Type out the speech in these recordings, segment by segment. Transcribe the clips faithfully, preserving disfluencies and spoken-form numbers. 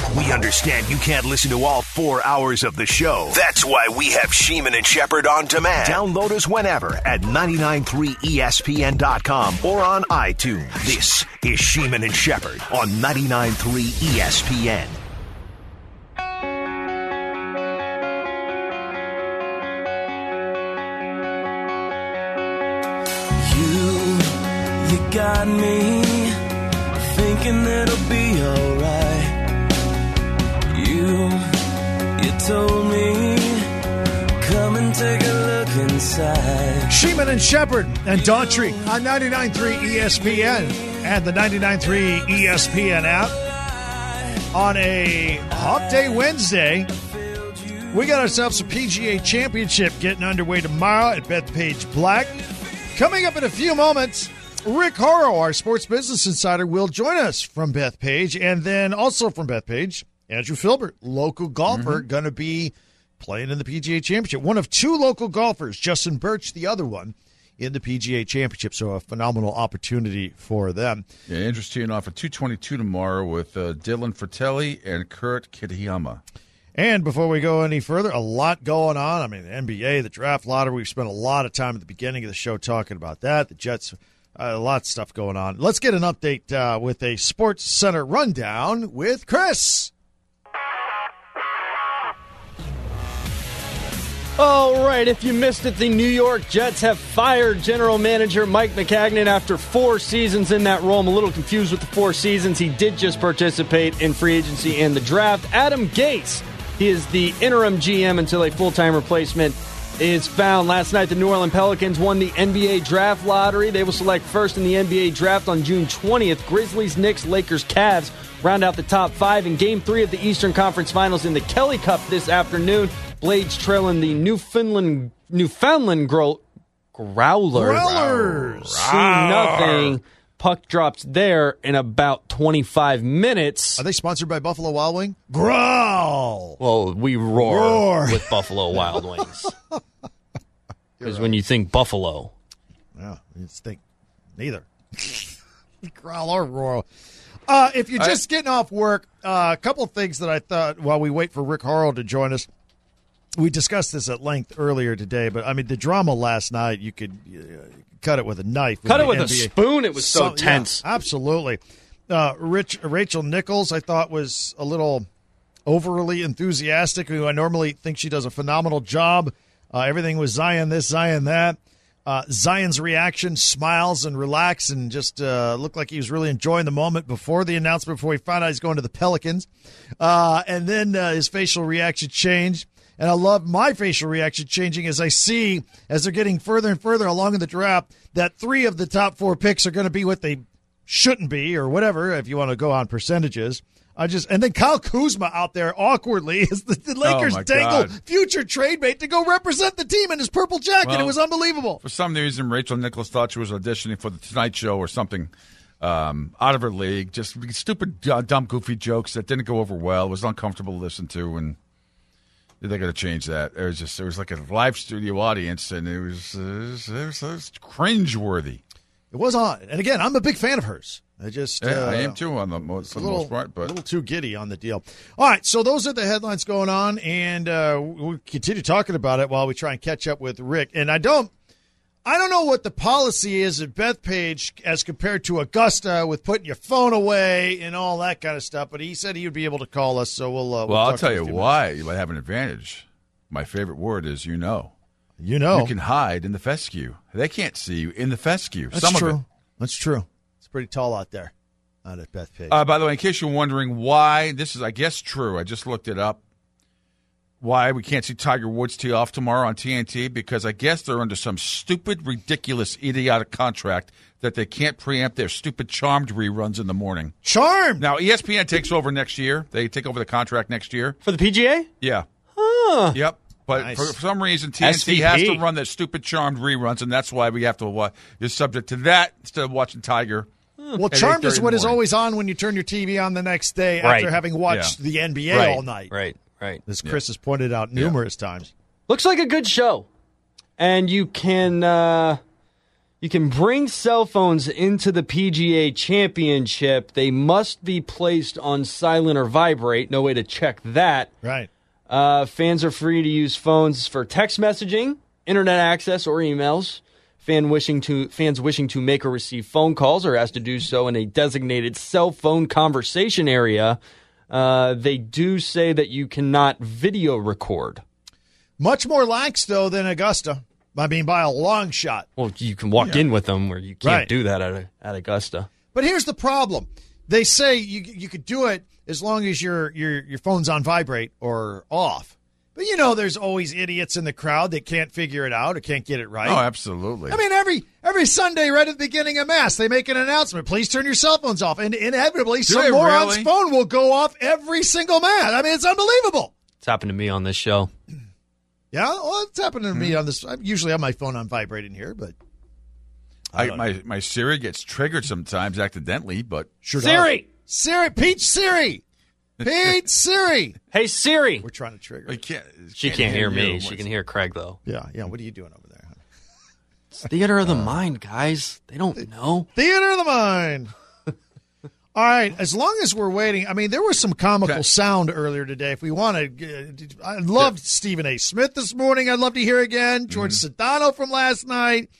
We understand you can't listen to all four hours of the show. That's why we have Sheeman and Shepherd on demand. Download us whenever at nine nine three E S P N dot com or on iTunes. This is Sheeman and Shepherd on ninety-nine point three E S P N. You, you got me thinking it'll be alright. You, you told me, come and take a look inside. Sheeman and Shepherd and Daughtry on ninety-nine point three E S P N and the ninety-nine point three E S P N app. On a Hop Day Wednesday, we got ourselves a P G A Championship getting underway tomorrow at Bethpage Black. Coming up in a few moments, Rick Horrow, our sports business insider, will join us from Bethpage. And then also from Bethpage, Andrew Filbert, local golfer, mm-hmm. going to be playing in the P G A Championship. One of two local golfers, Justin Birch, the other one, in the P G A Championship. So a phenomenal opportunity for them. Yeah, Andrew's teeing off at two twenty-two tomorrow with uh, Dylan Fratelli and Kurt Kitayama. And before we go any further, a lot going on. I mean, the N B A, the draft lottery. We've spent a lot of time at the beginning of the show talking about that. The Jets, uh, a lot of stuff going on. Let's get an update uh, with a Sports Center rundown with Chris. All right, if you missed it, the New York Jets have fired general manager Mike Maccagnan after four seasons in that role. I'm a little confused with the four seasons. He did just participate in free agency and the draft. Adam Gase, he is the interim G M until a full-time replacement is found. Last night, the New Orleans Pelicans won the N B A draft lottery. They will select first in the N B A draft on June twentieth. Grizzlies, Knicks, Lakers, Cavs round out the top five in Game three of the Eastern Conference Finals in the Kelly Cup this afternoon. Blades trailing the Newfoundland Newfoundland Grow, Growlers. Growlers. two nothing. Puck drops there in about twenty-five minutes. Are they sponsored by Buffalo Wild Wings? Growl. Well, we roar, roar. with Buffalo Wild Wings. Because right. when you think Buffalo. Yeah, you just think neither. Growl or roar. Uh, if you're just I, getting off work, uh, a couple of things that I thought while we wait for Rick Horrow to join us. We discussed this at length earlier today, but, I mean, the drama last night, you could uh, cut it with a knife. Cut it with N B A. a spoon. It was so, so tense. Yeah, absolutely. Uh, Rich, Rachel Nichols, I thought, was a little overly enthusiastic, who I normally think she does a phenomenal job. Uh, everything was Zion this, Zion that. Uh, Zion's reaction, smiles and relax, and just uh, looked like he was really enjoying the moment before the announcement, before he found out he's going to the Pelicans. Uh, and then uh, his facial reaction changed. And I love my facial reaction changing as I see, as they're getting further and further along in the draft, that three of the top four picks are going to be what they shouldn't be, or whatever, if you want to go on percentages. I just and then Kyle Kuzma out there awkwardly as the, the Lakers oh dangle God. future trade bait to go represent the team in his purple jacket. Well, it was unbelievable. For some reason, Rachel Nichols thought she was auditioning for the Tonight Show or something um, out of her league. Just stupid, uh, dumb, goofy jokes that didn't go over well. It was uncomfortable to listen to, and they got to change that. It was just it was like a live studio audience, and it was it was, it was, it was cringeworthy. It was on, and again, I'm a big fan of hers. I just yeah, uh, I am too on the most, for the little, most part, but a little too giddy on the deal. All right, so those are the headlines going on, and uh, we'll continue talking about it while we try and catch up with Rick. And I don't, I don't know what the policy is at Bethpage as compared to Augusta with putting your phone away and all that kind of stuff. But he said he would be able to call us, so we'll. Uh, we'll well, I'll talk tell to you why you might have an advantage. My favorite word is you know. You know, you can hide in the fescue. They can't see you in the fescue. That's Some true. Of it. That's true. It's pretty tall out there. Out at Bethpage. Uh, by the way, in case you're wondering why, this is, I guess, true. I just looked it up. Why we can't see Tiger Woods tee off tomorrow on T N T? Because I guess they're under some stupid, ridiculous, idiotic contract that they can't preempt their stupid Charmed reruns in the morning. Charmed! Now, E S P N takes over next year. They take over the contract next year. For the P G A? Yeah. Huh. Yep. But Nice. for, for some reason, T N T S V P. has to run their stupid Charmed reruns, and that's why we have to watch. You're subject to that instead of watching Tiger. Well, Charmed is what is always on when you turn your T V on the next day Right. after having watched Yeah. the N B A Right. all night. Right, right. As Chris has pointed out numerous times. Looks like a good show. And you can uh, You can bring cell phones into the P G A Championship. They must be placed on silent or vibrate. No way to check that. Right. Uh, fans are free to use phones for text messaging, internet access, or emails. Fan wishing to fans wishing to make or receive phone calls are asked to do so in a designated cell phone conversation area. Uh, they do say that you cannot video record. Much more lax, though, than Augusta. I mean, by a long shot. Well, you can walk Yeah. in with them where you can't Right. do that at, at Augusta. But here's the problem. They say you you could do it as long as your your your phone's on vibrate or off. But, you know, there's always idiots in the crowd that can't figure it out or can't get it right. Oh, absolutely. I mean, every every Sunday right at the beginning of Mass, they make an announcement. Please turn your cell phones off. And inevitably, some they moron's really? phone will go off every single Mass. I mean, it's unbelievable. It's happened to me on this show. Yeah, well, it's happened to me on this. I usually have my phone on vibrating here, but I I, don't my my Siri gets triggered sometimes accidentally, but sure Siri! does. Siri! Peach Siri! Pete Siri! Hey, Siri! We're trying to trigger. I can't. She can't hear me. you. She can hear Craig, though. Yeah, yeah. What are you doing over there? It's theater of the mind, guys. They don't know. Theater of the mind. All right, as long as we're waiting, I mean, there was some comical Okay. sound earlier today. If we want to, uh, I loved Stephen A. Smith this morning. I'd love to hear again. George Mm-hmm. Sedano from last night.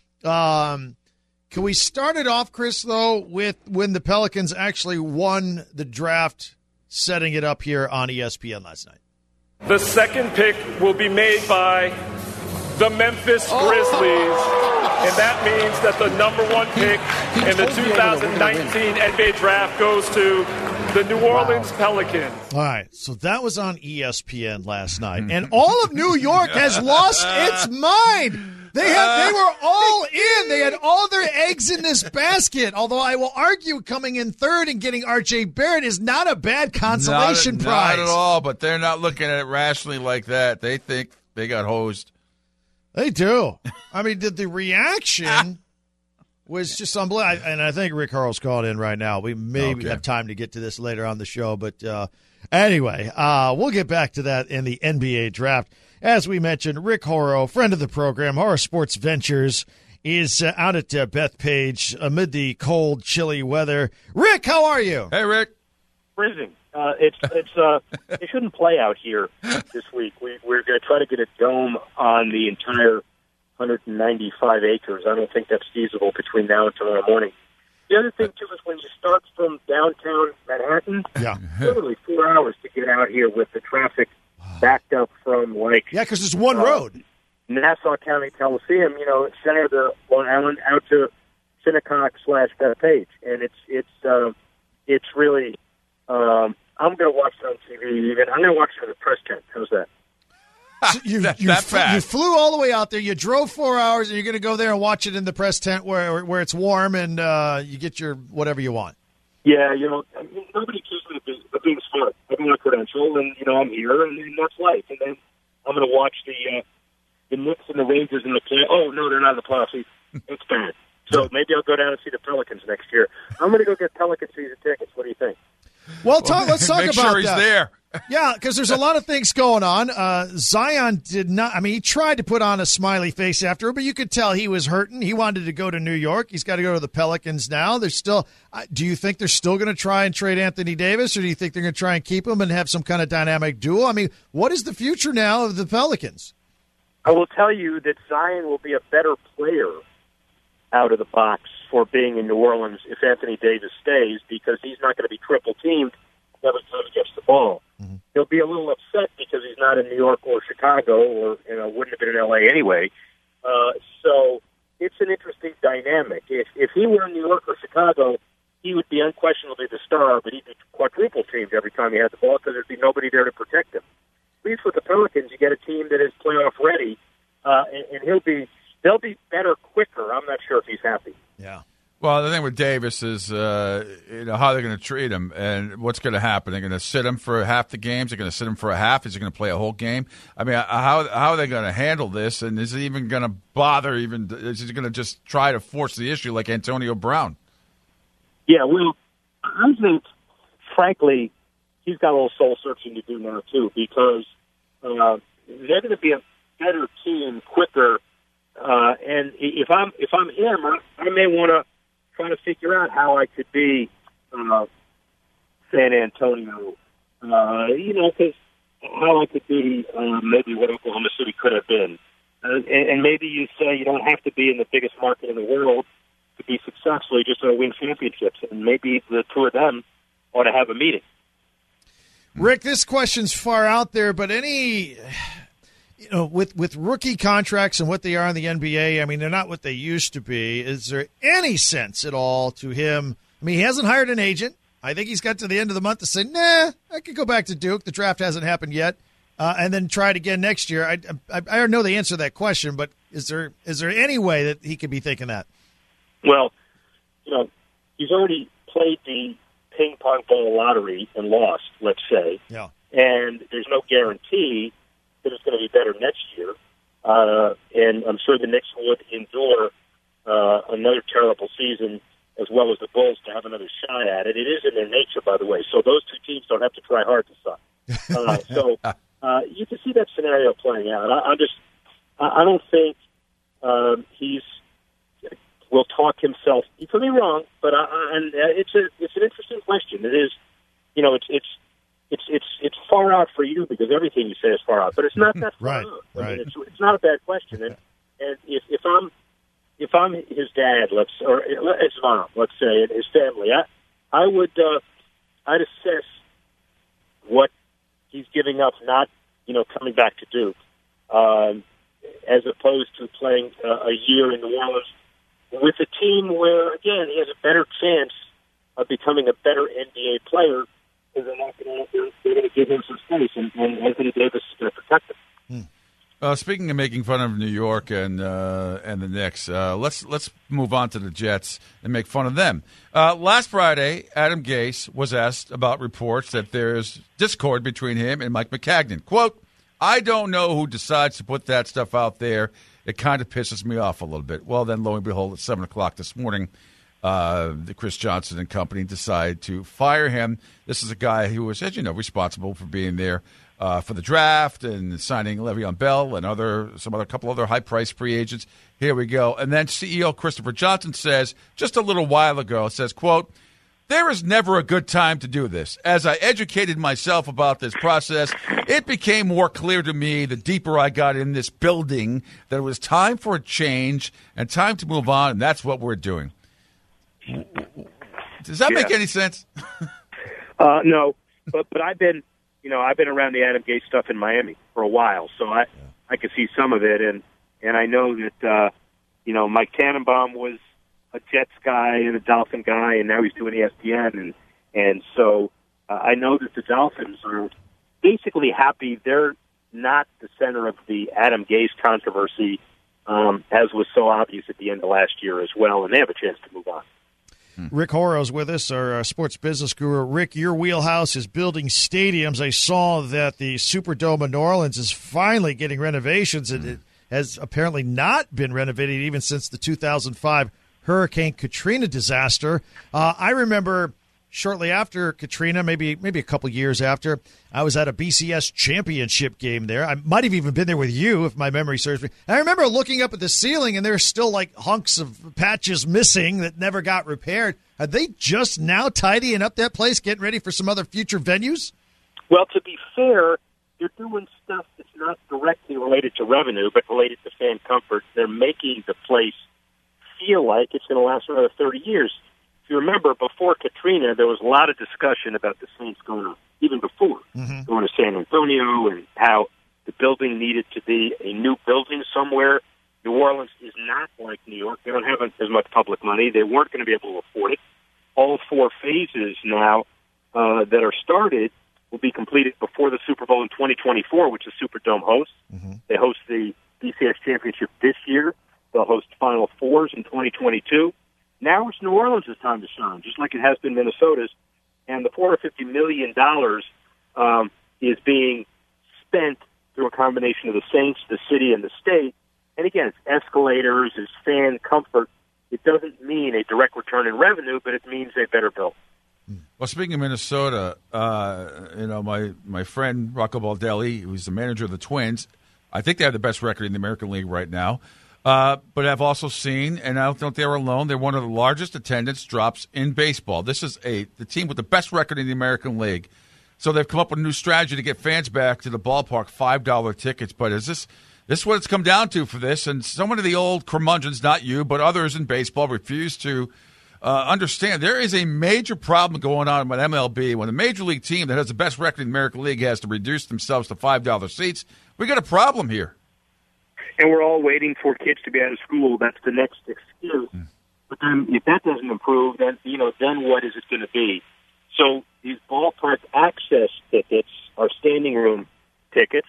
Um, can we start it off, Chris, though, with when the Pelicans actually won the draft, setting it up here on E S P N last night? The second pick will be made by the Memphis Grizzlies. And that means that the number one pick in the two thousand nineteen N B A draft goes to the New Orleans Pelicans. All right, so that was on E S P N last night, and all of New York has lost its mind. They have, they were all in. They had all their eggs in this basket. Although I will argue, coming in third and getting R J Barrett is not a bad consolation not, prize. Not at all, but they're not looking at it rationally like that. They think they got hosed. They do. I mean, the, the reaction was just unbelievable. And I think Rick Harrell's called in right now. We may Okay. have time to get to this later on the show. But uh, anyway, uh, we'll get back to that in the N B A draft. As we mentioned, Rick Horrow, friend of the program, Horror Sports Ventures, is uh, out at uh, Bethpage amid the cold, chilly weather. Rick, how are you? Hey, Rick. Freezing. Uh, it's it's uh, it shouldn't play out here this week. We we're going to try to get a dome on the entire one hundred ninety-five acres. I don't think that's feasible between now and tomorrow morning. The other thing too is when you start from downtown Manhattan, Yeah. literally four hours to get out here with the traffic backed up from like Yeah, because there's one Uh, road. Nassau County Coliseum, you know, center of the Long Island out to Shinnecock slash Bethpage, and it's it's uh, it's really. Um, I'm going to watch it on T V. Even I'm going to watch it in the press tent. How's that? So you, That- you, that fl- bad. you flew all the way out there. You drove four hours, and you're going to go there and watch it in the press tent where where it's warm and uh, you get your whatever you want. Yeah, you know, I mean, nobody accused me of being, of being smart. I have my credential, and you know, I'm here, and, and that's life. And then I'm going to watch the uh, the Knicks and the Rangers in the play. Oh no, they're not in the playoffs. It's bad. So maybe I'll go down and see the Pelicans next year. I'm going to go get Pelican season tickets. What do you think? Well, talk, let's talk Make about sure he's that. there. Yeah, because there's a lot of things going on. Uh, Zion did not. I mean, he tried to put on a smiley face after, but you could tell he was hurting. He wanted to go to New York. He's got to go to the Pelicans now. There's still. Uh, do you think they're still going to try and trade Anthony Davis, or do you think they're going to try and keep him and have some kind of dynamic duel? I mean, what is the future now of the Pelicans? I will tell you that Zion will be a better player out of the box for being in New Orleans if Anthony Davis stays, because he's not going to be triple teamed every time he gets the ball. Mm-hmm. He'll be a little upset because he's not in New York or Chicago, or you know, wouldn't have been in L A anyway. Uh, so it's an interesting dynamic. If if he were in New York or Chicago, he would be unquestionably the star, but he'd be quadruple teamed every time he had the ball because there'd be nobody there to protect him. At least with the Pelicans, you get a team that is playoff ready, uh, and, and he'll be they'll be better quicker. I'm not sure if he's happy. Yeah. Well, the thing with Davis is, uh, you know, how they're going to treat him and what's going to happen. They're going to sit him for half the games. They're going to sit him for a half. Is he going to play a whole game? I mean, how how are they going to handle this? And is he even going to bother? Even is he going to just try to force the issue like Antonio Brown? Yeah, well, I think, frankly, he's got a little soul searching to do now too, because uh, they're going to be a better team quicker Uh, and if I'm if I'm him, I, I may want to try to figure out how I could be uh, San Antonio. Uh, you know, because how I could be uh, maybe what Oklahoma City could have been. Uh, and, and maybe you say you don't have to be in the biggest market in the world to be successful. You just want to win championships. And maybe the two of them ought to have a meeting. Rick, this question's far out there, but any, you know, with, with rookie contracts and what they are in the N B A, I mean, they're not what they used to be. Is there any sense at all to him? I mean, he hasn't hired an agent. I think he's got to the end of the month to say, nah, I could go back to Duke. The draft hasn't happened yet. Uh, and then try it again next year. I, I I don't know the answer to that question, but is there is there any way that he could be thinking that? Well, you know, he's already played the ping pong ball lottery and lost, let's say. Yeah. And there's no guarantee that it's going to be better next year. Uh, and I'm sure the Knicks would endure uh, another terrible season as well as the Bulls to have another shot at it. It is in their nature, by the way. So those two teams don't have to try hard to suck. Uh, so uh, you can see that scenario playing out. I, I'm just, I, I don't think um, he's will talk himself. You could be wrong, but I, I, and uh, it's a it's an interesting question. It is, you know, it's it's it's it's it's far out for you because everything you say is far out, but it's not that far right, out. I right. mean, it's it's not a bad question. And and if if I'm if I'm his dad, let's or his mom, let's say, and his family, I I would uh, I'd assess what he's giving up, not you know coming back to Duke, um, as opposed to playing uh, a year in New Orleans with a team where, again, he has a better chance of becoming a better N B A player because they're not going to they're going to give him some space, and, and Anthony Davis is going to protect him. Uh, speaking of making fun of New York and uh, and the Knicks, uh, let's let's move on to the Jets and make fun of them. Uh, last Friday, Adam Gase was asked about reports that there's discord between him and Mike Maccagnan. Quote, I don't know who decides to put that stuff out there. It kind of pisses me off a little bit. Well, then, lo and behold, at seven o'clock this morning, uh, the Chris Johnson and company decided to fire him. This is a guy who was, as you know, responsible for being there uh, for the draft and signing Le'Veon Bell and other some other couple other high-priced free agents. Here we go. And then C E O Christopher Johnson says, just a little while ago, says, quote, there is never a good time to do this. As I educated myself about this process, it became more clear to me the deeper I got in this building that it was time for a change and time to move on, and that's what we're doing. Does that yeah. make any sense? uh, no, but but I've been, you know, I've been around the Adam Gase stuff in Miami for a while, so I yeah. I could see some of it, and and I know that uh, you know Mike Tannenbaum was a Jets guy and a Dolphin guy, and now he's doing E S P N, and and so uh, I know that the Dolphins are basically happy they're not the center of the Adam Gase controversy, um, as was so obvious at the end of last year as well, and they have a chance to move on. Rick Horrow's with us, our uh, sports business guru. Rick, your wheelhouse is building stadiums. I saw that the Superdome in New Orleans is finally getting renovations, and it has apparently not been renovated even since the two thousand five Hurricane Katrina disaster. Uh, I remember shortly after Katrina, maybe maybe a couple years after, I was at a B C S championship game there. I might have even been there with you, if my memory serves me. And I remember looking up at the ceiling, and there's still like hunks of patches missing that never got repaired. Are they just now tidying up that place, getting ready for some other future venues? Well, to be fair, they're doing stuff that's not directly related to revenue, but related to fan comfort. They're making the place feel like it's going to last another thirty years. If you remember, before Katrina, there was a lot of discussion about the Saints going to, even before, mm-hmm. going to San Antonio and how the building needed to be a new building somewhere. New Orleans is not like New York. They don't have as much public money. They weren't going to be able to afford it. All four phases now uh, that are started will be completed before the Super Bowl in twenty twenty-four, which the Superdome hosts. Mm-hmm. They host the B C S Championship this year. They'll host Final Fours in twenty twenty-two. Now it's New Orleans' time to shine, just like it has been Minnesota's. And the four hundred fifty million dollars um, is being spent through a combination of the Saints, the city, and the state. And again, it's escalators, it's fan comfort. It doesn't mean a direct return in revenue, but it means a better bill. Well, speaking of Minnesota, uh, you know, my, my friend Rocco Baldelli, who's the manager of the Twins, I think they have the best record in the American League right now. Uh, but I've also seen, and I don't think they're alone, they're one of the largest attendance drops in baseball. This is a the team with the best record in the American League. So they've come up with a new strategy to get fans back to the ballpark, five dollar tickets. But is this this is what it's come down to for this? And so many of the old curmudgeons, not you, but others in baseball, refuse to uh, understand. There is a major problem going on with M L B. When a major league team that has the best record in the American League has to reduce themselves to five dollar seats, we got a problem here. And we're all waiting for kids to be out of school. That's the next excuse. Mm. But then if that doesn't improve, then, you know, then what is it going to be? So these ballpark access tickets are standing room tickets.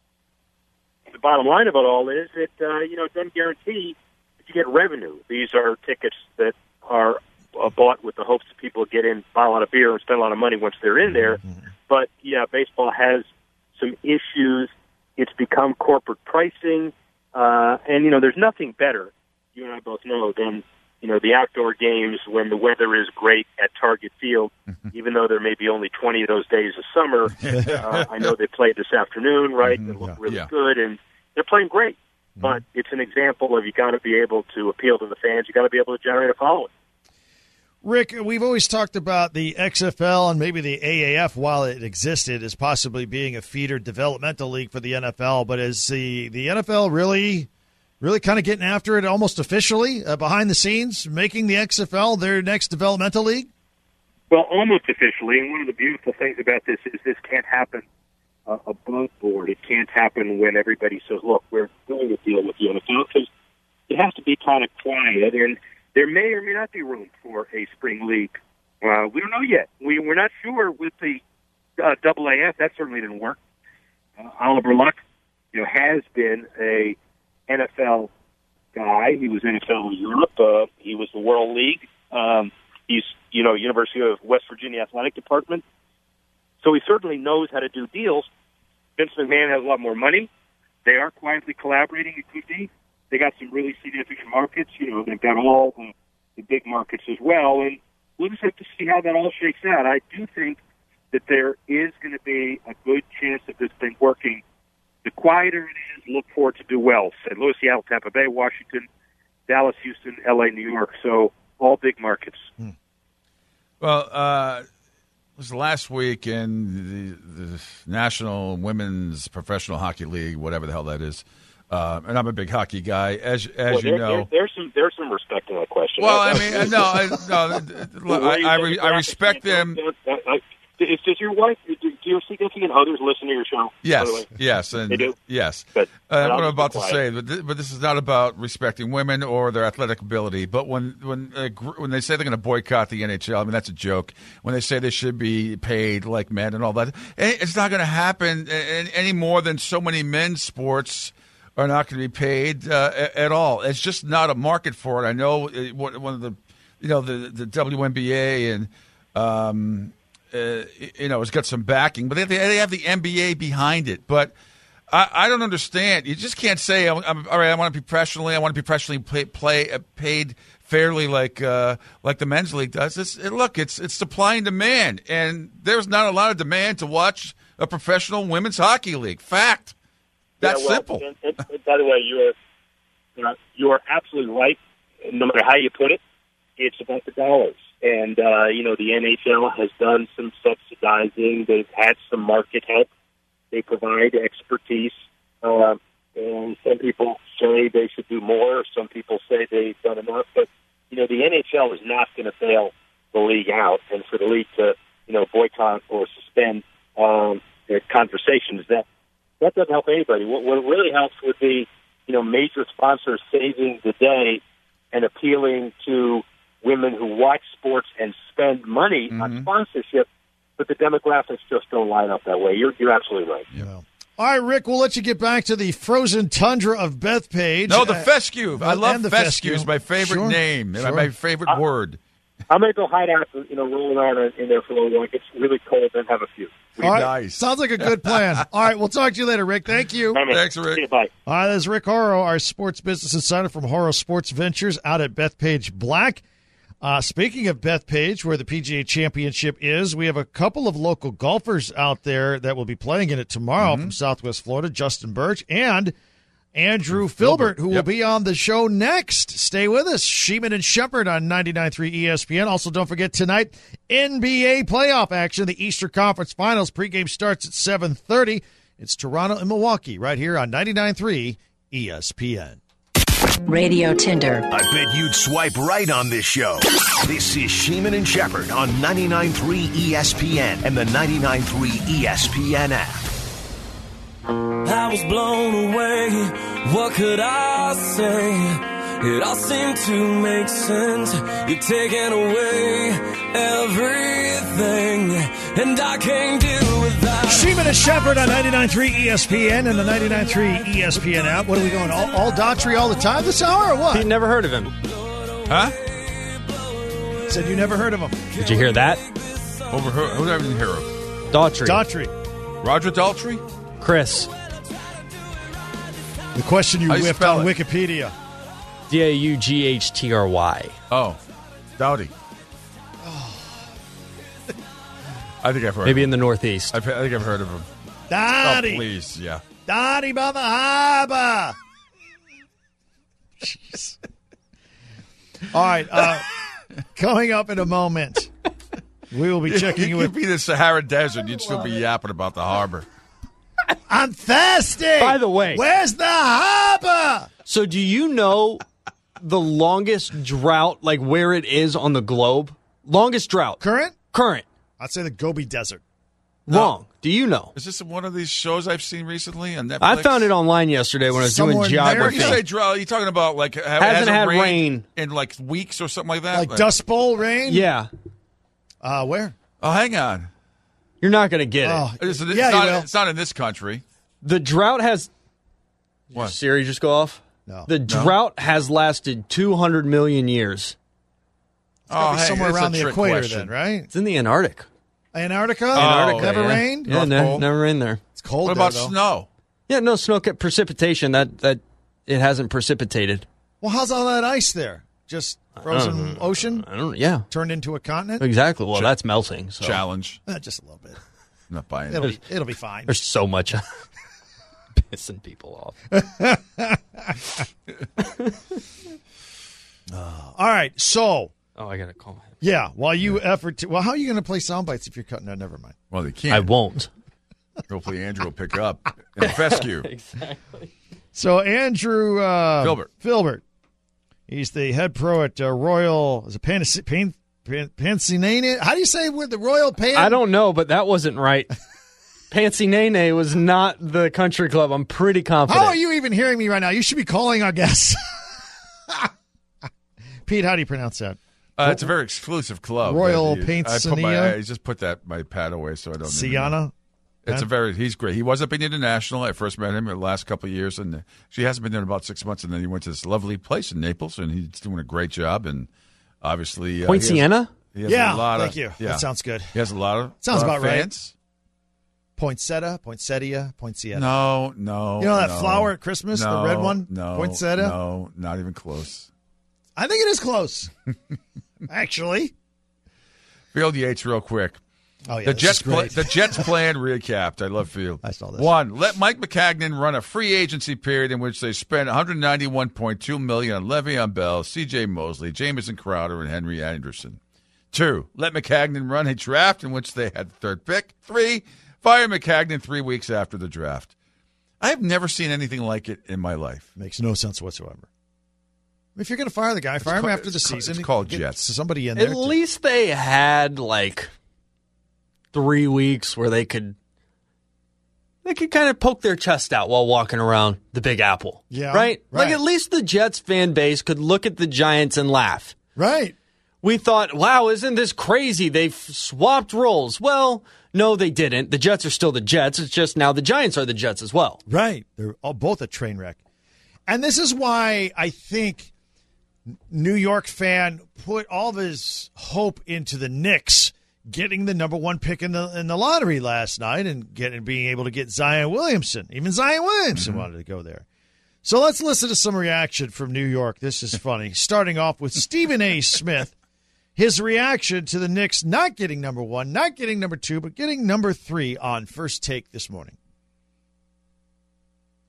The bottom line of it all is that, uh, you know, it doesn't guarantee that you get revenue. These are tickets that are uh, bought with the hopes that people get in, buy a lot of beer, and spend a lot of money once they're in there. Mm-hmm. But, yeah, baseball has some issues. It's become corporate pricing. Uh, and, you know, there's nothing better, you and I both know, than, you know, the outdoor games when the weather is great at Target Field, even though there may be only twenty of those days of summer. uh, I know they played this afternoon, right? They look really yeah. good, and they're playing great. But it's an example of you got to be able to appeal to the fans. You got to be able to generate a following. Rick, we've always talked about the X F L and maybe the A A F, while it existed, as possibly being a feeder developmental league for the N F L. But is the, the N F L really, really kind of getting after it almost officially, uh, behind the scenes, making the X F L their next developmental league? Well, almost officially. And one of the beautiful things about this is this can't happen uh, above board. It can't happen when everybody says, look, we're going to deal with the N F L, because it has to be kind of quiet. And there may or may not be room for a spring league. Uh, we don't know yet. We, we're not sure with the uh, double A F. That certainly didn't work. Uh, Oliver Luck, you know, has been a N F L guy. He was N F L Europe. Uh, he was the World League. Um, he's, you know, University of West Virginia Athletic Department. So he certainly knows how to do deals. Vince McMahon has a lot more money. They are quietly collaborating. It could be. They got some really significant markets. You know, they've got all the, the big markets as well. And we'll just have to see how that all shakes out. I do think that there is going to be a good chance of this thing working. The quieter it is, look for it to do well. Saint Louis, Seattle, Tampa Bay, Washington, Dallas, Houston, L A, New York. So all big markets. Hmm. Well, uh, it was last week in the, the National Women's Professional Hockey League, whatever the hell that is. Uh, and I'm a big hockey guy, as as well, you there, know. There, there's some there's some respect in that question. Well, I mean, no, I, no, I, I, re, I respect them. Is, does your wife, do, do your significant others listen to your show? Yes, yes, and they do. Yes. But uh, what I'm about to say, but this, but this is not about respecting women or their athletic ability. But when when uh, when they say they're going to boycott the N H L, I mean that's a joke. When they say they should be paid like men and all that, it's not going to happen any more than so many men's sports are not going to be paid uh, at all. It's just not a market for it. I know one of the, you know, the the W N B A and. Um, Uh, you know, it's got some backing, but they have, the, they have the N B A behind it. But I, I don't understand. You just can't say, I'm, I'm, all right, I want to be professionally, I want to be professionally play, play uh, paid fairly like uh, like the men's league does. It's, it, look, it's it's supply and demand, and there's not a lot of demand to watch a professional women's hockey league. Fact. That's yeah, well, simple. And, and, and by the way, you are you know, you are absolutely right. No matter how you put it, it's about the dollars. And, uh, you know, the N H L has done some subsidizing. They've had some market help. They provide expertise. Uh, and some people say they should do more. Some people say they've done enough. But, you know, the N H L is not going to bail the league out. And for the league to, you know, boycott or suspend um, their conversations, that, that doesn't help anybody. What, what really helps would be, you know, major sponsors saving the day and appealing to women who watch sports and spend money mm-hmm. on sponsorship, but the demographics just don't line up that way. You're you're absolutely right. Yeah. All right, Rick, we'll let you get back to the frozen tundra of Bethpage. No, the fescue. Uh, I love the fescue. fescue. It's my favorite sure. name. Sure. My favorite I, word. I'm going to go hide out, you know, rolling around in there for a little while. It gets really cold, then have a few. All right. Nice. Sounds like a good plan. All right, we'll talk to you later, Rick. Thank you. Right, Thanks, Rick. See you, bye. All right, that's Rick Horrow, our sports business insider from Horrow Sports Ventures out at Bethpage Black. Uh, speaking of Bethpage, where the P G A Championship is, we have a couple of local golfers out there that will be playing in it tomorrow mm-hmm. from Southwest Florida, Justin Birch and Andrew Filbert, who Yep. will be on the show next. Stay with us. Sheeman and Shepherd on ninety-nine point three E S P N. Also, don't forget tonight, N B A playoff action. The Eastern Conference Finals pregame starts at seven thirty. It's Toronto and Milwaukee right here on ninety-nine point three E S P N. Radio Tinder. I bet you'd swipe right on this show. This is Sheeman and Shepherd on ninety-nine point three E S P N and the ninety-nine point three E S P N app. I was blown away. What could I say? It all seemed to make sense. You're taking away everything, and I can't deal with that. Sheeman and Shepherd on ninety-nine point three E S P N and the ninety-nine point three E S P N app. What are we going, all, all Daughtry all the time this hour or what? He never heard of him. Huh? Said you never heard of him. Did you hear that? Over who? Who did I even hear of? Daughtry. Daughtry. Roger Daltrey? Chris. The question you How you whiffed spell on it? Wikipedia. D A U G H T R Y. Oh, Dowdy. I think I've heard. Maybe of in the Northeast. him. I think I've heard of him. Dottie. Oh, please, yeah. Dottie by the harbor. Jeez. All right. Uh, coming up in a moment, we will be checking you in could with. be the Sahara Desert. You'd still be yapping about the harbor. I'm thirsty. By the way. Where's the harbor? So do you know the longest drought, like where it is on the globe? Longest drought. Current? Current. I'd say the Gobi Desert. Wrong. Do you know? Is this one of these shows I've seen recently on Netflix? I found it online yesterday when I was Somewhere doing in When geography. you say drought, are you talking about like ha- Hasn't hasn't had rained rain. in like weeks or something like that? Like Dust Bowl rain? Yeah. Uh, where? Oh, hang on. You're not going to get Oh, it. It's, it's yeah, not, you will. it's not in this country. The drought has... Did What? your Siri just go off? No. The drought has lasted two hundred million years. It's gotta Oh, be hey, somewhere it's a around the trick equator question. then, right? It's in the Antarctic. Antarctica? Antarctica, Never yeah. rained? Yeah, North ne- Pole? never rained there. It's cold What there, about though. snow? Yeah, no snow ca- precipitation. That that it hasn't precipitated. Well, how's all that ice there? Just frozen ocean I don't. Yeah, turned into a continent? exactly. Well, that's melting. So Challenge. Eh, just a little bit. I'm not buying It'll it. be, it'll be fine. there's so much pissing people off. All right, so Oh, I gotta call him. yeah, while you effort to, well, how are you going to play sound bites if you're cutting out? Never mind. Well, they I can't. won't. Hopefully, Andrew will pick up and fescue. Exactly. So Andrew uh, Filbert. Filbert, he's the head pro at uh, Royal. Is it Pan, Pan, Pan, Pansinane? How do you say with the Royal Pan? I don't know, but that wasn't right. Pantsy Nene was not the country club. I'm pretty confident. How are you even hearing me right now? You should be calling our guests. Pete, how do you pronounce that? Uh, it's a very exclusive club. Royal that he- I put Paintsania? my, I just put that my pad away so I don't. Siana? It's a very. He's great. He was up in International. I first met him in the last couple of years, and she hasn't been there in about six months. And then he went to this lovely place in Naples, and he's doing a great job. And obviously, uh, Point he has- Siena? He has Yeah, a lot thank of, you. Yeah, That sounds good. He has a lot of Sounds lot about of right. fans. Poinsettia, poinsettia, poinsettia. No, no. You know that no, flower at Christmas, the no, red one? No, Poinsettia? No, not even close. I think it is close. Actually. Field Yates, real quick. Oh, yeah. The this Jets, is great. play, the Jets plan recapped. I love Field. I saw this. One, let Mike McCagnon run a free agency period in which they spent one hundred ninety-one point two million dollars on Le'Veon Bell, C J Mosley, Jamison Crowder, and Henry Anderson. Two, let McCagnon run a draft in which they had the third pick. Three, fire McCagnon three weeks after the draft. I have never seen anything like it in my life. Makes no sense whatsoever. If you're going to fire the guy, fire him called- after the it's called- season. it's called Get Jets. Somebody in there. At to- least they had like three weeks where they could they could kind of poke their chest out while walking around the Big Apple. Yeah, Right? right. Like at least the Jets fan base could look at the Giants and laugh. Right. We thought, wow, isn't this crazy? They've swapped roles. Well, no, they didn't. The Jets are still the Jets. It's just now the Giants are the Jets as well. Right. They're all, both a train wreck. And this is why I think New York fan put all of his hope into the Knicks getting the number one pick in the in the lottery last night and getting being able to get Zion Williamson. Even Zion Williamson Mm-hmm. wanted to go there. So let's listen to some reaction from New York. This is funny. Starting off with Stephen A. Smith, his reaction to the Knicks not getting number one, not getting number two, but getting number three on First Take this morning.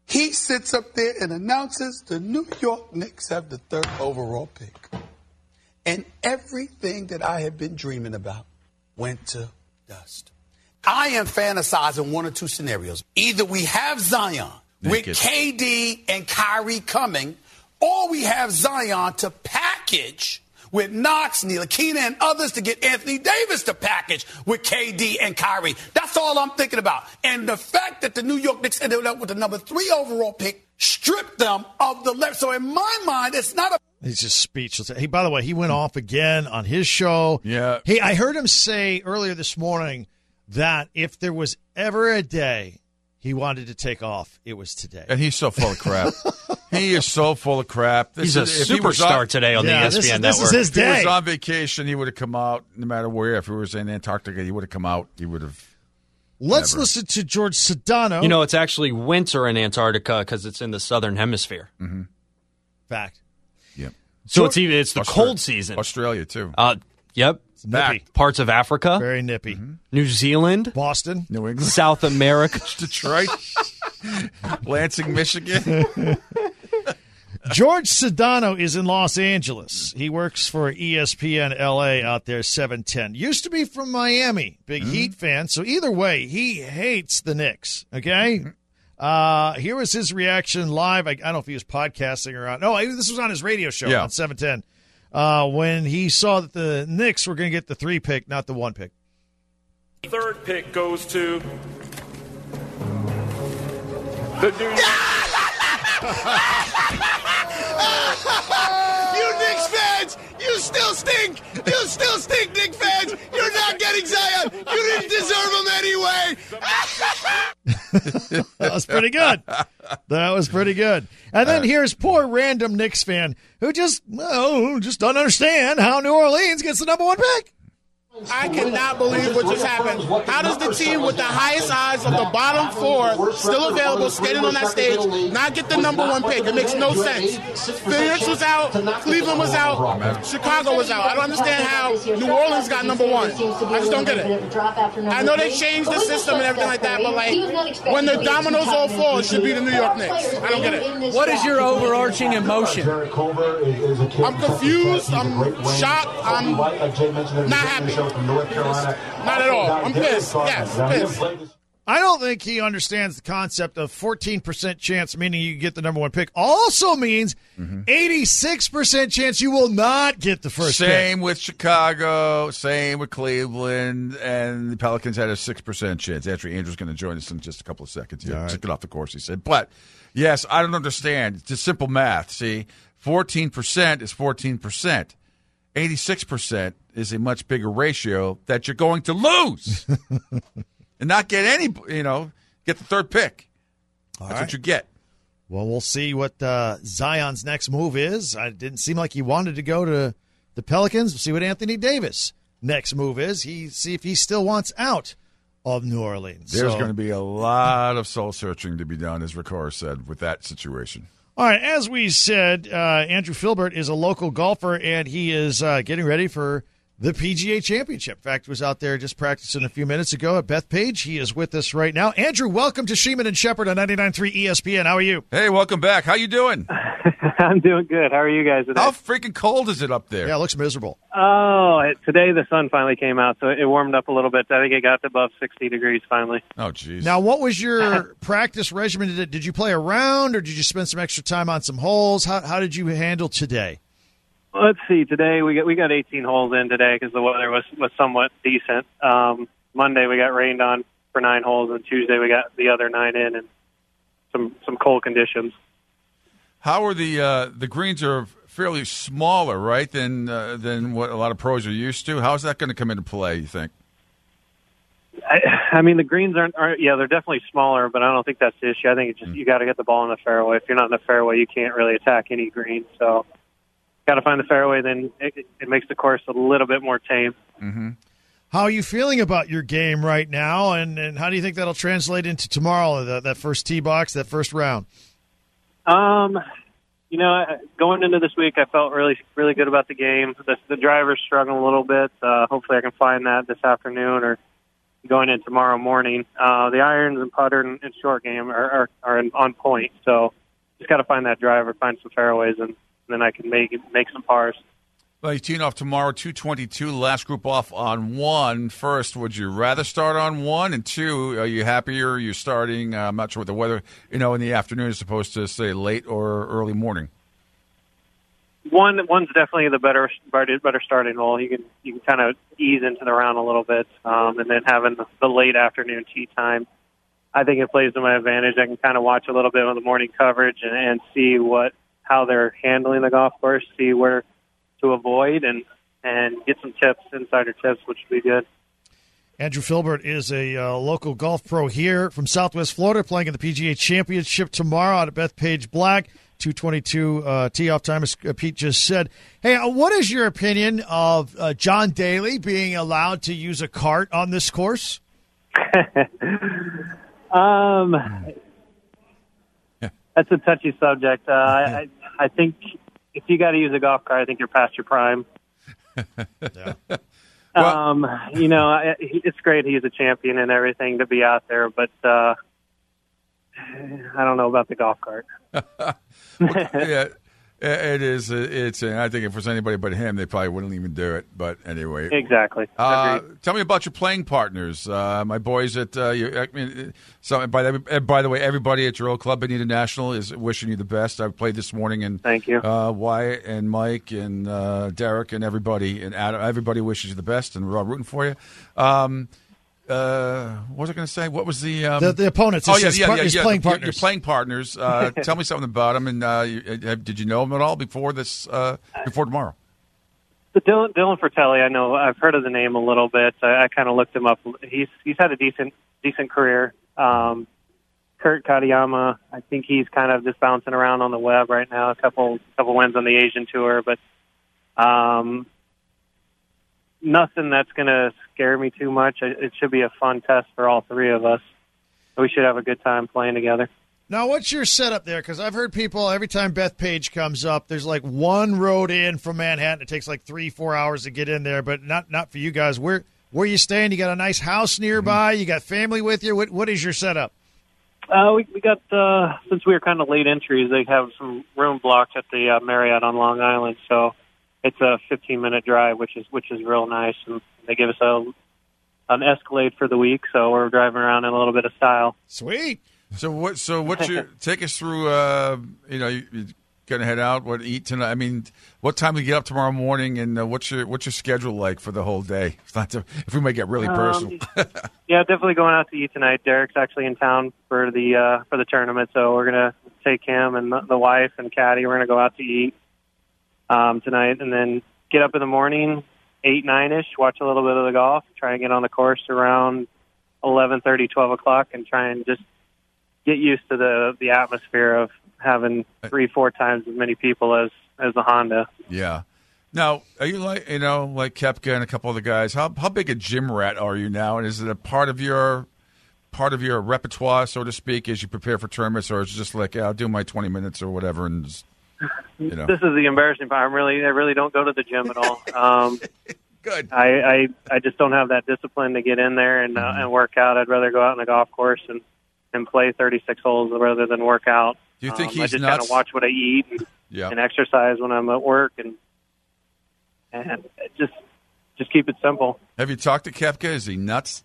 he sits up there and announces the New York Knicks have the third overall pick. And everything that I have been dreaming about went to dust. I am fantasizing one or two scenarios. Either we have Zion Naked. with K D and Kyrie coming, or we have Zion to package with Knox, Ntilikina, and others to get Anthony Davis to package with K D and Kyrie. That's all I'm thinking about. And the fact that the New York Knicks ended up with the number three overall pick stripped them of the left. So in my mind, it's not a He's just speechless. Hey, by the way, he went off again on his show. Yeah. Hey, I heard him say earlier this morning that if there was ever a day he wanted to take off, it was today. And he's so full of crap. He is so full of crap. This He's a is, if he was superstar on, today on Yeah, the E S P this is- N this is network. his If he day. was on vacation, he would have come out no matter where. If he was in Antarctica, he would have come out. He would have. Let's Never. listen to George Sedano. You know, it's actually winter in Antarctica because it's in the southern hemisphere. Mm-hmm. fact. Yep. So it's even it's the Austra- cold season. Australia, too. Uh, yep. Nippy. Parts of Africa, Very nippy. Mm-hmm. New Zealand, Boston. New England. South America. Detroit. Lansing, Michigan. George Sedano is in Los Angeles. He works for E S P N L A out there, seven ten. Used to be from Miami. Big Mm-hmm. Heat fan. So either way, he hates the Knicks. Okay? Uh, here was his reaction live. I, I don't know if he was podcasting or on. No, this was on his radio show Yeah. on seven ten uh, when he saw that the Knicks were going to get the three pick, not the one pick. Third pick goes to the New York. You Knicks fans, you still stink. You still stink, Knicks fans. You're not getting Zion. You didn't deserve him anyway. That was pretty good. That was pretty good. And then here's poor random Knicks fan who just, oh, just doesn't understand how New Orleans gets the number one pick. I cannot believe what just happened. How does the team with the highest odds of the bottom four still available, skating on that stage, not get the number one pick? It makes no sense. Phoenix was out, Cleveland was out, Chicago was out. I don't understand how New Orleans got number one. I just don't get it. I know they changed the system and everything like that, but like when the dominoes all fall, it should be the New York Knicks. I don't get it. What is your overarching emotion? I'm confused. I'm shocked. I'm not happy. Not at all. I'm pissed. Yes, pissed. I don't think he understands the concept of fourteen percent chance, meaning you get the number one pick, also means eighty-six percent chance you will not get the first pick. Same with Chicago, same with Cleveland, and the Pelicans had a six percent chance. Actually, Andrew's going to join us in just a couple of seconds. Yeah, right. Just get off the course, he said. But, yes, I don't understand. It's just simple math, see? fourteen percent is fourteen percent. eighty-six percent is a much bigger ratio that you're going to lose and not get any, you know, get the third pick. All That's right. what you get. Well, we'll see what uh, Zion's next move is. It didn't seem like he wanted to go to the Pelicans. We'll see what Anthony Davis' next move is. He see if he still wants out of New Orleans. There's So- going to be a lot of soul searching to be done, as Ricard said, with that situation. All right, as we said, uh, Andrew Filbert is a local golfer, and he is uh, getting ready for the P G A Championship. In fact, was out there just practicing a few minutes ago at Bethpage. He is with us right now. Andrew, welcome to Sheeman and Shepherd on ninety-nine point three E S P N. How are you? Hey, welcome back. How you doing? I'm doing good. How are you guys today? How freaking cold is it up there? Yeah, it looks miserable. Oh, it, today the sun finally came out, so it warmed up a little bit. I think it got to above sixty degrees finally. Oh, jeez. Now, what was your practice regimen? Did, did you play around, or did you spend some extra time on some holes? How, how did you handle today? Let's see. Today we got we got eighteen holes in today because the weather was was somewhat decent. Um, Monday we got rained on for nine holes, and Tuesday we got the other nine in, and some some cold conditions. How are the uh, the greens are fairly smaller, right, than uh, than what a lot of pros are used to? How's that going to come into play, you think? I, I mean, the greens aren't, aren't. Yeah, they're definitely smaller, but I don't think that's the issue. I think it's just you got to get the ball in the fairway. If you're not in the fairway, you can't really attack any green. So, got to find the fairway. Then it, it makes the course a little bit more tame. Mm-hmm. How are you feeling about your game right now, and, and how do you think that'll translate into tomorrow, that, that first tee box, that first round? Um, you know, going into this week, I felt really, really good about the game. The, the driver's struggling a little bit. Uh, hopefully, I can find that this afternoon or going in tomorrow morning. Uh, the irons and putter and, and short game are, are, are in, on point. So just got to find that driver, find some fairways, and, and then I can make make some pars. Well, you teeing off tomorrow, two twenty-two. Last group off on one. First, would you rather start on one? And two, are you happier you're starting, uh, I'm not sure what the weather, you know, in the afternoon as opposed to, say, late or early morning? One one's definitely the better better, better starting hole. You can you can kind of ease into the round a little bit, um, and then having the, the late afternoon tee time, I think it plays to my advantage. I can kind of watch a little bit of the morning coverage and, and see what how they're handling the golf course, see where to avoid, and and get some tips, insider tips, which would be good. Andrew Filbert is a uh, local golf pro here from Southwest Florida, playing in the P G A Championship tomorrow out at Bethpage Black. two twenty-two uh, tee-off time, as Pete just said. Hey, uh, what is your opinion of uh, John Daly being allowed to use a cart on this course? um, that's a touchy subject. Uh, I, I think if you got to use a golf cart, I think you're past your prime. Yeah. Um, you know, I, it's great he's a champion and everything to be out there, but uh, I don't know about the golf cart. Yeah, it is. It's. I think if it was anybody but him, they probably wouldn't even do it. But anyway, exactly. Uh, tell me about your playing partners. Uh, my boys at. Uh, you, I mean, so by the by the way, everybody at your old club, Bonita National, is wishing you the best. I played this morning, and thank you, uh, Wyatt and Mike and uh, Derek and everybody and Adam. Everybody wishes you the best, and we're all rooting for you. Um, Uh, what was I going to say? What was the um, the, the opponents? Oh yeah, his, yeah, yeah, his yeah. playing the, partners. Your playing partners. Uh, tell me something about them. And uh, you, uh, did you know them at all before this? Uh, before tomorrow? So Dylan, Dylan Fratelli, I know. I've heard of the name a little bit. I, I kind of looked him up. He's he's had a decent decent career. Um, Kurt Katayama, I think he's kind of just bouncing around on the web right now. A couple couple wins on the Asian tour, but. Um, Nothing that's going to scare me too much. It should be a fun test for all three of us. We should have a good time playing together. Now, what's your setup there? Because I've heard people, every time Bethpage comes up, there's like one road in from Manhattan. It takes like three, four hours to get in there, but not not for you guys. Where where are you staying? You got a nice house nearby? You got family with you? What What is your setup? Uh, we, we got, uh, since we were kind of late entries, they have some room blocked at the uh, Marriott on Long Island, so it's a fifteen-minute drive, which is which is real nice, and they give us a an Escalade for the week, so we're driving around in a little bit of style. Sweet. So what? So what's your take us through? Uh, you know, you, you're gonna head out. What to eat tonight? I mean, what time do you get up tomorrow morning? And uh, what's your what's your schedule like for the whole day? It's not to, if we might get really personal. Um, yeah, definitely going out to eat tonight. Derek's actually in town for the uh, for the tournament, so we're gonna take him and the, the wife and Caddy. We're gonna go out to eat. Um, tonight, and then get up in the morning, eight, nine-ish, watch a little bit of the golf, try and get on the course around eleven thirty, twelve o'clock, and try and just get used to the the atmosphere of having three, four times as many people as, as the Honda. Yeah. Now, are you like, you know, like Koepka and a couple other guys, how how big a gym rat are you now? And is it a part of your part of your repertoire, so to speak, as you prepare for tournaments, or is it just like, yeah, I'll do my twenty minutes or whatever and just... You know. This is the embarrassing part. I'm really, I really don't go to the gym at all. Um, Good. I, I, I just don't have that discipline to get in there and uh, mm-hmm. and work out. I'd rather go out on a golf course and, and play thirty-six holes rather than work out. Do you think um, he's I just nuts? kind of watch what I eat and, yeah. and exercise when I'm at work and and just just keep it simple. Have you talked to Koepka? Is he nuts?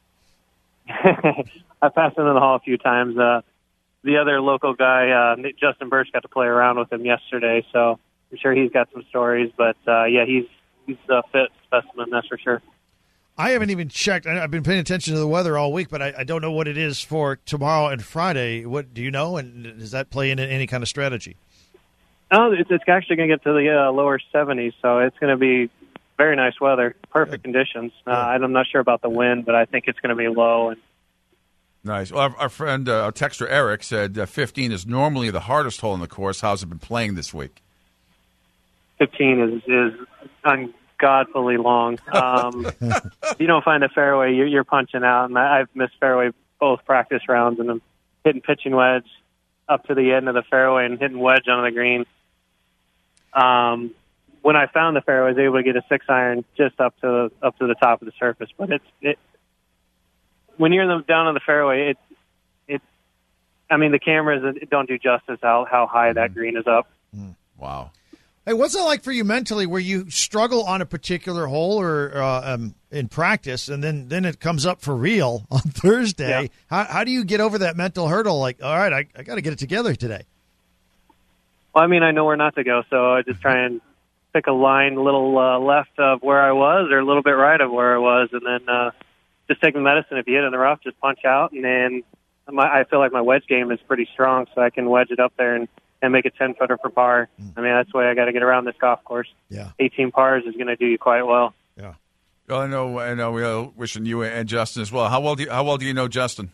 I passed into the hall a few times. Uh, The other local guy, uh, Justin Birch, got to play around with him yesterday, so I'm sure he's got some stories. But, uh, yeah, he's he's a fit specimen, that's for sure. I haven't even checked. I've been paying attention to the weather all week, but I, I don't know what it is for tomorrow and Friday. What do you know, and does that play into any kind of strategy? Oh, it's, it's actually going to get to the uh, lower seventies, so it's going to be very nice weather, perfect Good. conditions. Uh, I'm not sure about the wind, but I think it's going to be low and Nice. Well, our, our friend, uh, our texter Eric said uh, fifteen is normally the hardest hole in the course. How's it been playing this week? fifteen is is ungodfully long. Um, if you don't find a fairway, you're, you're punching out. And I, I've missed fairway both practice rounds, and I'm hitting pitching wedge up to the end of the fairway and hitting wedge on the green. Um, when I found the fairway, I was able to get a six iron just up to up to the top of the surface, but it's it. when you're in the, down on the fairway, it it. I mean, the cameras don't do justice how how high that green is up. Wow. Hey, what's it like for you mentally where you struggle on a particular hole or uh, um, in practice, and then, then it comes up for real on Thursday? Yeah. How, how do you get over that mental hurdle? Like, all right, I, I got to get it together today. Well, I mean, I know where not to go, so I just try and pick a line a little uh, left of where I was or a little bit right of where I was, and then uh, just take the medicine. If you hit in the rough, just punch out, and then my, I feel like my wedge game is pretty strong, so I can wedge it up there and and make a ten-footer for par. Mm. I mean, that's the way I got to get around this golf course. Yeah. eighteen pars is going to do you quite well. Yeah. Well, I know, I know we're wishing you and Justin as well. How well do you, how well do you know Justin?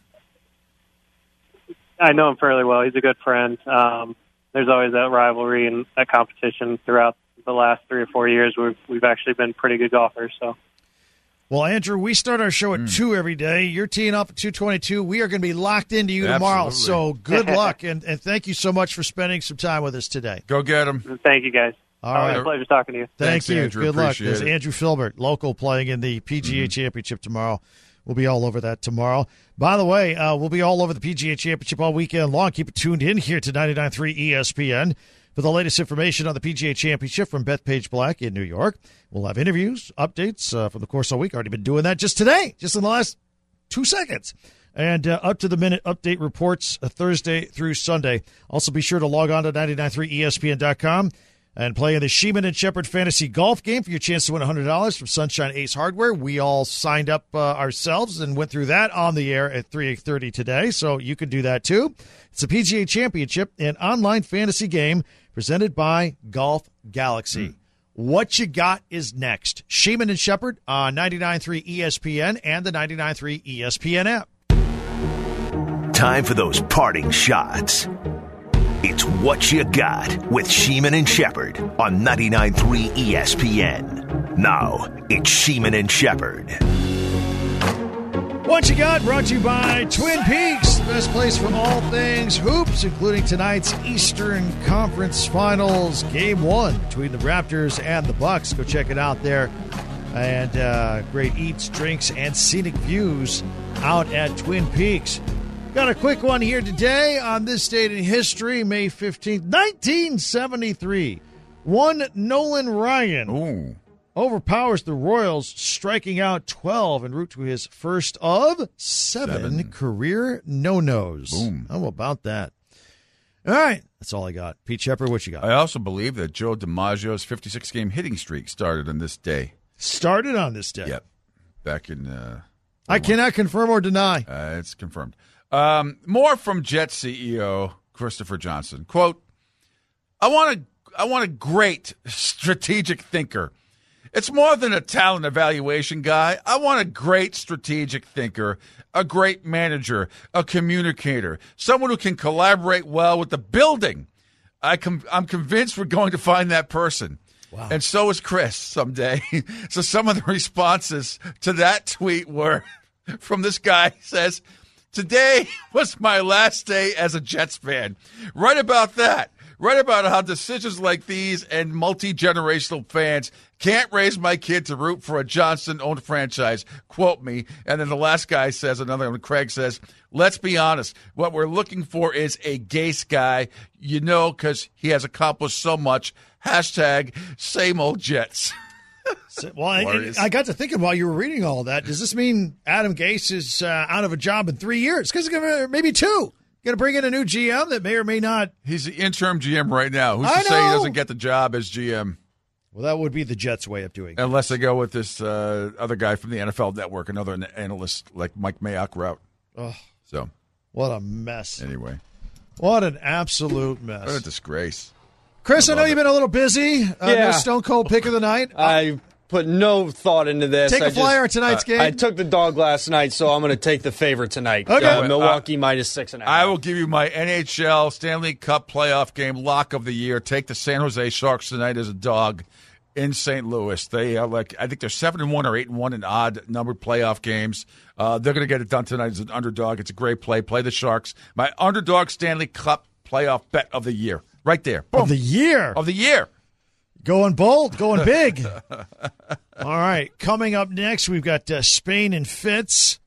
I know him fairly well. He's a good friend. Um, there's always that rivalry and that competition throughout the last three or four years. We've, we've actually been pretty good golfers, so. Well, Andrew, we start our show at mm. two every day. You're teeing up at two twenty-two. We are going to be locked into you Absolutely. tomorrow. So good luck, and, and thank you so much for spending some time with us today. Go get him. Thank you, guys. All Always right. a pleasure talking to you. Thank Thanks, you. Andrew. Good luck. Appreciate There's it. Andrew Filbert, local, playing in the P G A mm-hmm. Championship tomorrow. We'll be all over that tomorrow. By the way, uh, we'll be all over the P G A Championship all weekend long. Keep it tuned in here to ninety-nine point three E S P N for the latest information on the P G A Championship from Bethpage Black in New York. We'll have interviews, updates uh, from the course all week. Already been doing that just today, just in the last two seconds. And uh, up-to-the-minute update reports uh, Thursday through Sunday. Also be sure to log on to ninety-nine point three E S P N dot com and play in the Sheeman and Shepherd Fantasy Golf Game for your chance to win one hundred dollars from Sunshine Ace Hardware. We all signed up uh, ourselves and went through that on the air at three thirty today, so you can do that too. It's the P G A Championship, an online fantasy game presented by Golf Galaxy. Mm. What you got is next. Sheeman and Shepherd on ninety-nine point three E S P N and the ninety-nine point three E S P N app. Time for those parting shots. It's What You Got with Sheeman and Shepherd on ninety-nine point three E S P N. Now, it's Sheeman and Shepherd. What You Got brought to you by Twin Peaks, the best place for all things hoops, including tonight's Eastern Conference Finals, Game one between the Raptors and the Bucks. Go check it out there. And uh, great eats, drinks, and scenic views out at Twin Peaks. Got a quick one here today on this date in history, May fifteenth, nineteen seventy-three. One Nolan Ryan Ooh. overpowers the Royals, striking out twelve en route to his first of seven, seven. career no-nos. Boom. How about that? All right, that's all I got. Pete Shepard, what you got? I also believe that Joe DiMaggio's fifty-six game hitting streak started on this day. Started on this day? Yep. Back in... Uh, I cannot confirm or deny. Uh, it's confirmed. Um, more from Jets C E O Christopher Johnson. Quote, I want a, I want a great strategic thinker. It's more than a talent evaluation guy. I want a great strategic thinker, a great manager, a communicator, someone who can collaborate well with the building. I com- I'm convinced we're going to find that person. Wow. And so is Chris someday. So some of the responses to that tweet were from this guy says, today was my last day as a Jets fan. Right about that. Right about how decisions like these and multi-generational fans can't raise my kid to root for a Johnson-owned franchise. Quote me. And then the last guy says, another one, Craig says, let's be honest. What we're looking for is a Gase guy, you know, because he has accomplished so much. Hashtag same old Jets. So, well, I, I got to thinking while you were reading all that, does this mean Adam Gase is uh, out of a job in three years? Because maybe two. Going to bring in a new G M that may or may not. He's the interim G M right now. Who's I to know. say he doesn't get the job as G M? Well, that would be the Jets' way of doing it. Unless they go with this uh, other guy from the N F L Network, another analyst like Mike Mayock route. Oh, so, what a mess. Anyway. What an absolute mess. What a disgrace. Chris, I, I know it. you've been a little busy. Uh, yeah. No Stone Cold pick of the night. I put no thought into this. Take a I flyer just, on tonight's uh, game. I took the dog last night, so I'm going to take the favorite tonight. Okay. Uh, Milwaukee uh, minus six and a half. I will give you my N H L Stanley Cup playoff game lock of the year. Take the San Jose Sharks tonight as a dog in Saint Louis. They are like, I think they're seven and one or eight and one in odd numbered playoff games. Uh, they're going to get it done tonight as an underdog. It's a great play. Play the Sharks. My underdog Stanley Cup playoff bet of the year, right there. Boom. Of the year. Of the year. Going bold, going big. All right, coming up next, we've got uh, Spain and Fitz.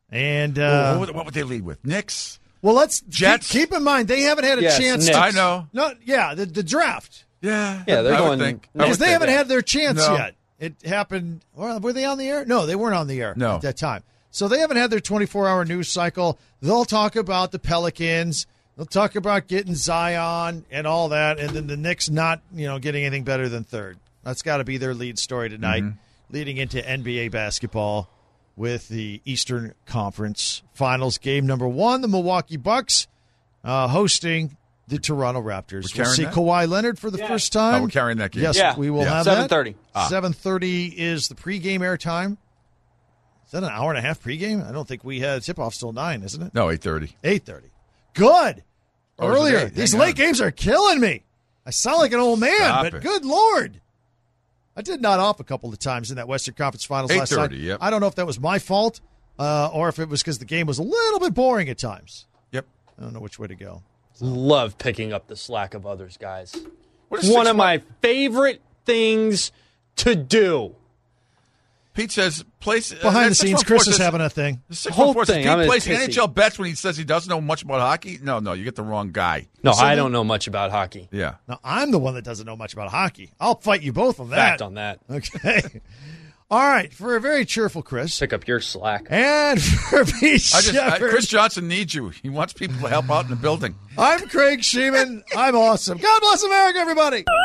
And Oh, uh, what, would, what would they lead with? Knicks? well, let's Jets? Keep, keep in mind they haven't had a Yes, chance. Knicks. To, I know. No, yeah, the, the draft Yeah. Yeah, they're I going- would think. I because would they think. haven't had their chance No. yet. It happened. Well, were they on the air? No, they weren't on the air No. at that time. So they haven't had their twenty-four hour news cycle. They'll talk about the Pelicans. They'll talk about getting Zion and all that, and then the Knicks not, you know, getting anything better than third. That's got to be their lead story tonight, Mm-hmm. leading into N B A basketball with the Eastern Conference Finals. Game number one, the Milwaukee Bucks uh, hosting the Toronto Raptors. We're We'll see carrying that? Kawhi Leonard for the Yeah. first time. Oh, we're carrying that game. Yes, Yeah. we will Yeah. have seven thirty. that. Ah. seven thirty is the pregame airtime. Is that an hour and a half pregame? I don't think we had tip-off till nine, isn't it? No, eight thirty. eight thirty. Good. Oh, is it Earlier. eight? These Hang late on. games are killing me. I sound like an old man, Stop but it. good Lord. I did nod off a couple of times in that Western Conference Finals last night. eight thirty, yep. I don't know if that was my fault uh, or if it was because the game was a little bit boring at times. Yep. I don't know which way to go. Love picking up the slack of others, guys. What is One six of mo- my favorite things to do. Pete says, place. uh, Behind the that's scenes, six one Chris four is says- having a thing. the six Whole one four says, thing, Pete I'm plays pissy. N H L bets when he says he doesn't know much about hockey. No, no, you get the wrong guy. No, So I then- don't know much about hockey. Yeah. Now, I'm the one that doesn't know much about hockey. I'll fight you both on that. Fact on that. Okay. All right. For a very cheerful Chris. Pick up your slack. And for Pete I just, I, Shepard, Chris Johnson needs you. He wants people to help out in the building. I'm Craig Sheeman. I'm awesome. God bless America, everybody.